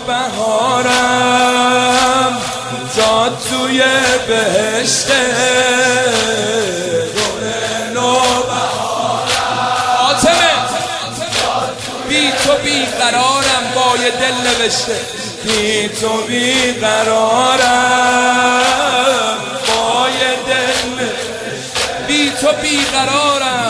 بهارم جات توی بهشته گل نوبهارم آتمه بی تو بی قرارم با یه دل نوشته بی تو بی قرارم با یه دل بی تو بی قرارم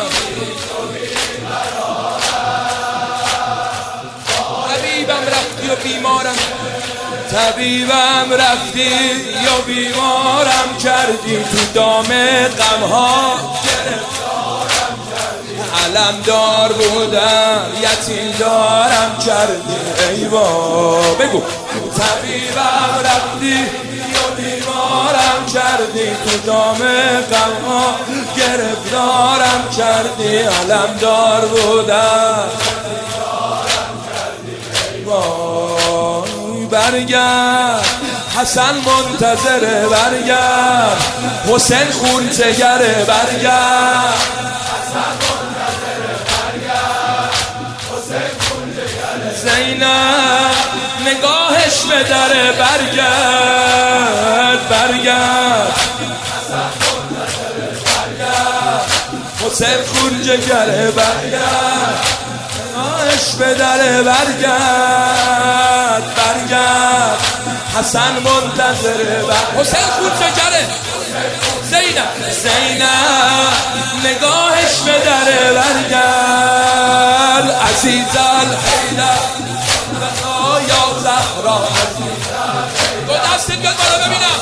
طبیبم رفتی و بیمارم طبیبم رفتی یا بیمارم کردی تو دام غمها گرفتارم کردی علمدار بودم یتیم دارم کردی ای بابا بگو طبیبم رفتی یا بیمارم کردی تو دام غمها گرفتارم کردی علمدار بودم برگرد حسن منتظره برگرد حسین خونچگره برگرد حسن منتظره برگرد حسین خونچگره زینب نگاهش به دره برگرد برگرد حسن منتظره برگرد حسین خونچگره برگرد نگاهش به دره برگرد برگرد حسن منتظره حسین خونچگره زینب نگاهش به دره برگرد عزیز الحیدر یا زهرا دو دستت بیاد بالا ببینم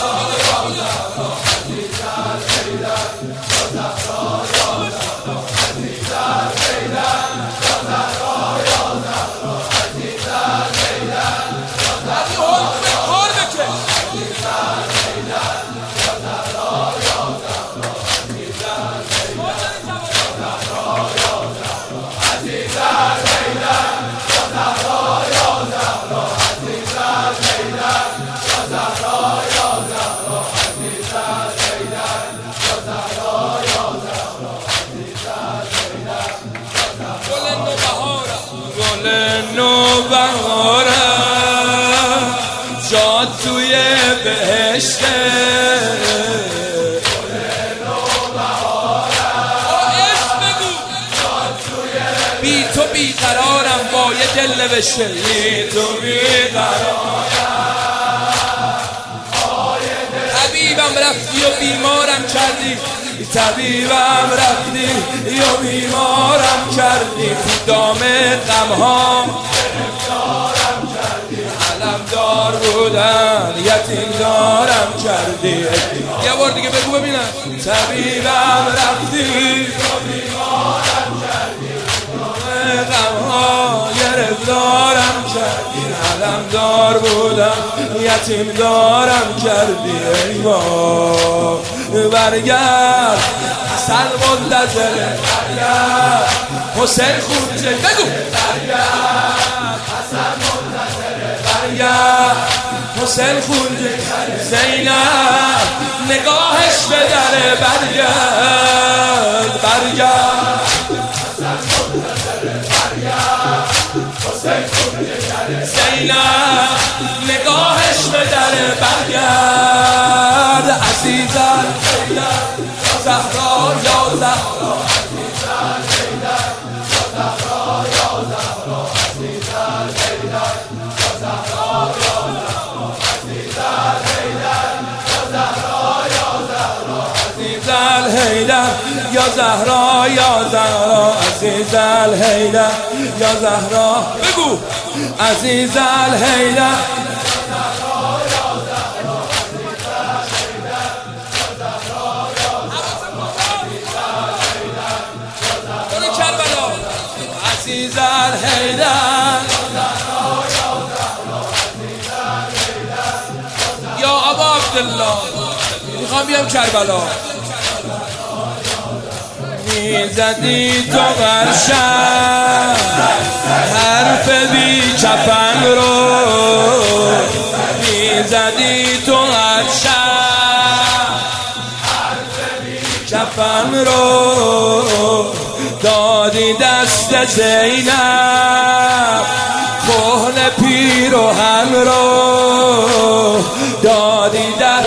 نوبهارم جات توی بهشته گل نوبهارم اسم بگو جات توی بی تو بی قرارم با یه دل نوشته بی تو بی قرارم طبیبم رفتی و بیمارم کردی طبیبم رفتی یا بیمارم کردی تو دام غمها گرفتارم کردی علمدار بودن یتیم دارم کردی یه بار دیگه بگو ببینم طبیبم رفتی یا بیمارم کردی تو دام غمها گرفتارم کردی علمدار بودن یتیم دارم کردی ای بابا برگرد حسن منتظره برگرد حسین خونچه بگو برگرد حسن منتظره برگرد حسین خونچه زینب نگاهش به دره برگرد برگرد حسن منتظره برگرد حسین خونچه زینب نگاهش به دره برگرد عزیز الحیدر یا زهرا یا زهرا عزیز الحیدر یا زهرا یا زهرا عزیز الحیدر یا زهرا یا زهرا عزیز الحیدر یا زهرا یا زهرا عزیز الحیدر یا زهرا یا زهرا عزیز الحیدر یا زهرا بگو عزیز الحیدر عزیز الحیدر یا ابا عبدالله میخوام بیام کربلا میزدی تو قرشم حرف بی کفن رو میزدی تو قرشم حرف بی کفن رو دادی دست زینب کهنه پیر پیراهن رو دادی در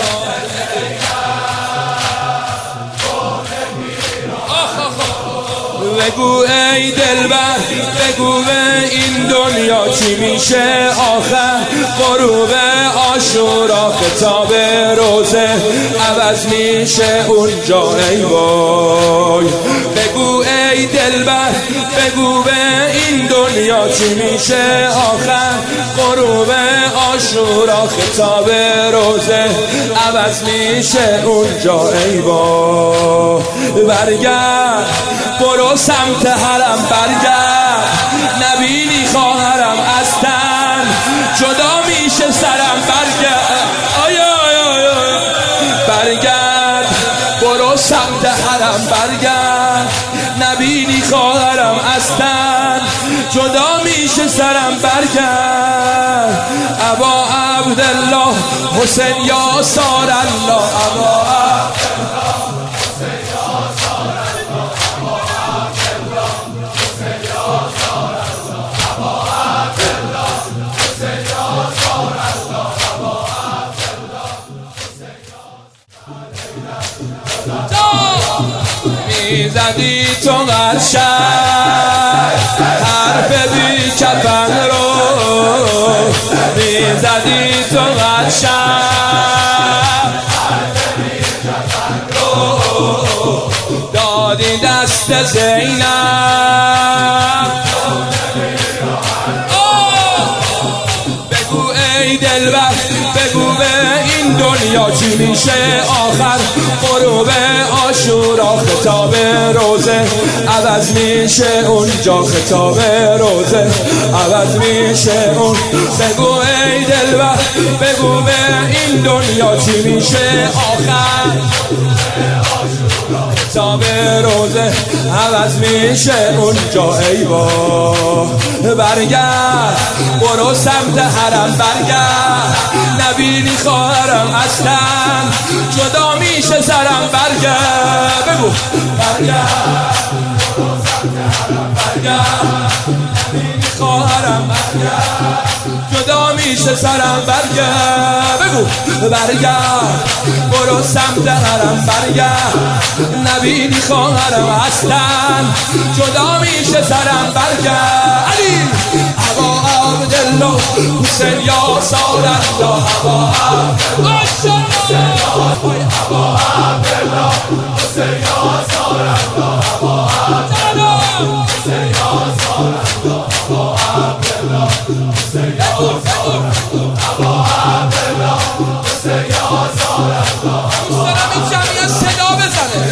بگو ای دلبر، بگو به این دنیا چی میشه آخر. غروب عاشورا کتاب روزه عوض میشه اونجا ای وای. بگو ای دلبر، بگو به این دنیا چی میشه آخر. غروب عاشورا کتاب روزه عوض میشه اونجا ای وای. برگرد برو سمت حرم، برگرد نبینی خواهرم از تن جدا میشه سرم. برگرد برگرد برو سمت حرم، برگرد نبینی خواهرم از تن جدا میشه سرم. برگرد ابا عبدالله حسین یا سار الله، ابا میزدی تو قرشک حرف بی کفن رو، میزدی تو قرشک حرف بی کفن رو دادی دست زینب. بگو ای دلبر، بگو به این دنیا چی میشه آخر. غروب عاشورا خطاب روزه عوض میشه اونجا، خطاب روزه عوض میشه اون. بگو ای دلبر، بگو به این دنیا چی میشه آخر. خطاب روزه عوض میشه اونجا ای وای. برگرد برو سمت حرم، برگرد نبینی خواهرم از تن جدا میشه سرم. برگرد بگو برگرد برو سمت حرم، برگرد نبینی خواهرم جدا میشه سرم. برگرد بگو برگرد برو سمت حرم، برگرد نبینی خواهرم از تن جدا میشه سرم. برگرد علی ابا عبدالله حسین یا سار الله، ابا عبدالله حسین یا سار الله، ابا عبدالله حسین یا سار الله، ابا عبدالله حسین یا سار الله، ابا عبدالله حسین یا سار الله. دوستانم این جمعیت صدا بزنه.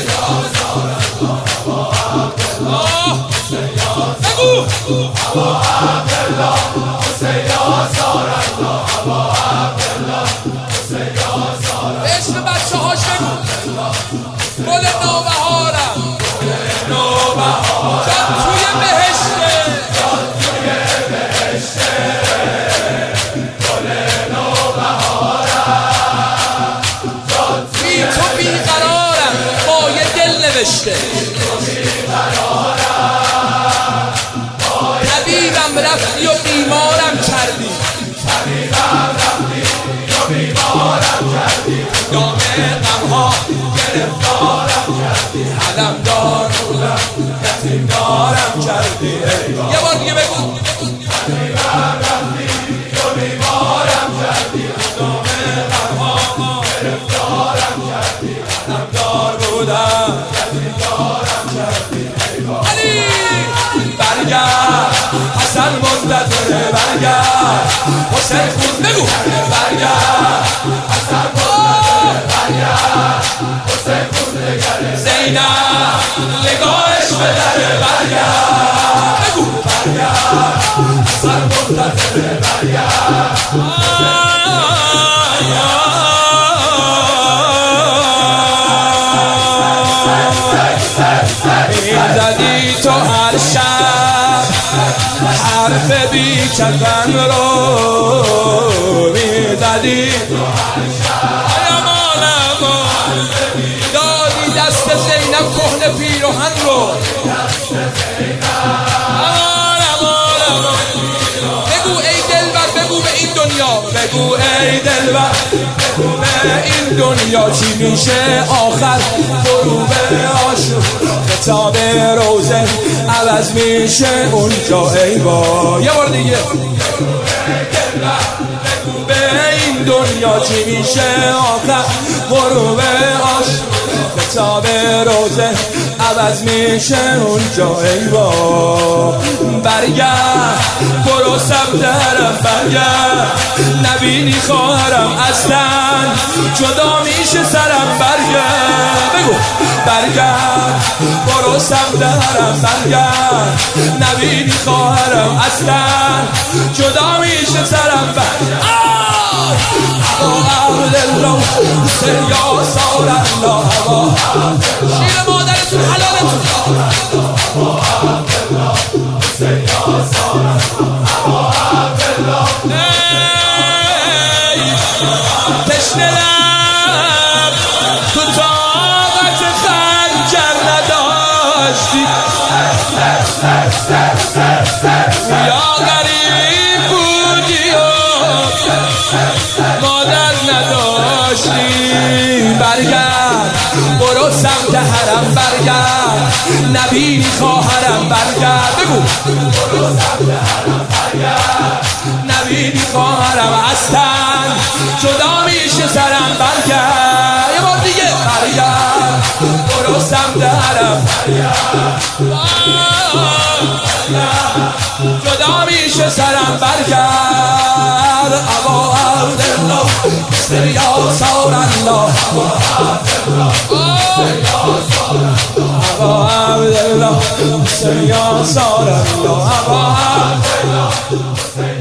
بگو ابا عبدالله حسین یا سار الله، ابا عبدالله حسین یا سار الله. به اسم بچه هاش بگو گل نوبهارم، گل نوبهارم جان توی بهشته، جان توی بهشته گل نوبهارم. جان بی تو بیقرارم با یه دل نوشته، طبیبم رفتی و بیمارم کردی، طبیبم رفتی و بیمارم کردی. دام غمها گرفتارم کردی، علم دار بودم یتیم دارم کردی. یه بار دیگه بگو طبیبم رفتی و بیمارم کردی، دام غمها گرفتارم کردی، علم دار بودم یتیم دارم کردی. علی برگرد حسن منتظره، برگرد حسین خون بگو برگرد حسن منتظره، برگرد حسین خون نگره، زینب نگاهش بدره. برگرد بگو برگرد حسن منتظره، برگرد میزدی تو هر شب حرف بی کفن رو، میزدی تو هر شب دادی دست زینب کهنه پیراهن رو. بگو ای دلبر، بگو به این دنیا بگو ای دلبر بگو به این دنیا چی میشه آخر غروب عاشق خطاب روزه عوض میشه اونجا ای با یه بار دیگه بگو به این دنیا چی میشه آخر غروب عاشق خطاب روزه عوض میشه اونجا ای با برگرد برو سمت حرم برگرد نبینی خواهرم اصلا جدا میشه سرم برگرد بگو برگرد برو سمت حرم برگرد نبینی خواهرم اصلا جدا میشه سرم برگرد عبدالله حسین یا سال الله شیر مادرتون حلالتون تشنه‌ام تو طاقت خنجر نداشتی یا غریب بودی و مادر نداشتی برگرد برو سمت حرم برگرد نبینی خواهرم برگرد بگو برو سمت حرم برگرد نبینی خواهرم اصلا جدا میشه سرم برگرد یه بار دیگه برگرد برو سمت حرم برگرد جدا میشه سرم برگرد ابا عبدالله یا سال الله ابا عبدالله یا سال الله ابا عبدالله